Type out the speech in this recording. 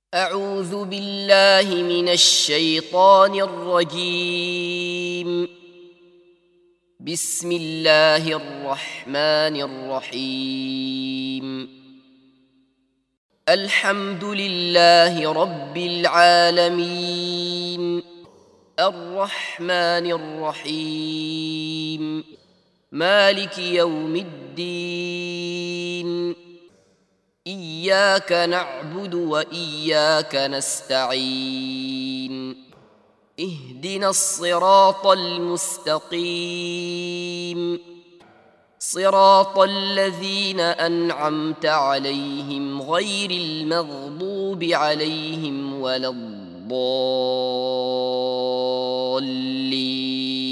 أعوذ بالله من الشيطان الرجيم. بسم الله الرحمن الرحيم. الحمد لله رب العالمين، الرحمن الرحيم، مالك يوم الدين. إياك نعبد وإياك نستعين. اهدنا الصراط المستقيم، صراط الذين أنعمت عليهم غير المغضوب عليهم ولا الضالين.